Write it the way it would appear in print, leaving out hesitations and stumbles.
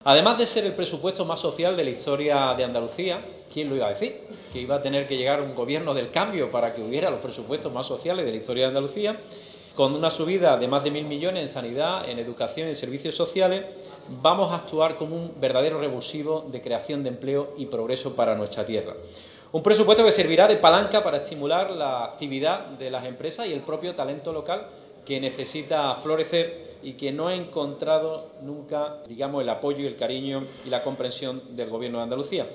Además de ser el presupuesto más social de la historia de Andalucía, ¿quién lo iba a decir? Que iba a tener que llegar un gobierno del cambio para que hubiera los presupuestos más sociales de la historia de Andalucía, con una subida de más de 1.000 millones en sanidad, en educación y en servicios sociales, vamos a actuar como un verdadero revulsivo de creación de empleo y progreso para nuestra tierra. Un presupuesto que servirá de palanca para estimular la actividad de las empresas y el propio talento local que necesita florecer y que no ha encontrado nunca, digamos, el apoyo y el cariño y la comprensión del Gobierno de Andalucía.